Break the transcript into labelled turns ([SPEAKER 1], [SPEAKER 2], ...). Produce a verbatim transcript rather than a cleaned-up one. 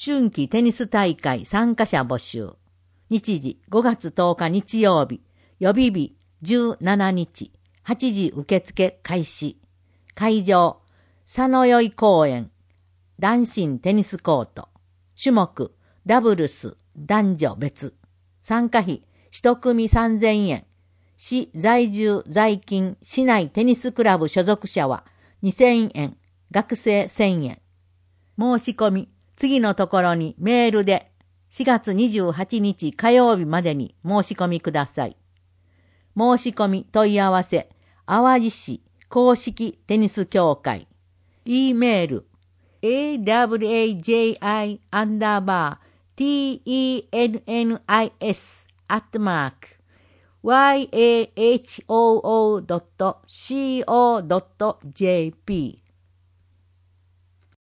[SPEAKER 1] 春季テニス大会参加者募集。日時ごがつとおか日曜日、予備日じゅうしちにち、はちじ受付開始。会場、佐野宵公園、男子テニスコート。種目、ダブルス、男女別。参加費、一組さんぜんえん。市在住在勤市内テニスクラブ所属者はにせんえん、学生せんえん。申し込み、次のところにメールでしがつにじゅうはちにち火曜日までに申し込みください。申し込み問い合わせ、淡路市公式テニス協会。E メール、awaji アンダーバー tennis アットマーク yahoo ドット co ドット jp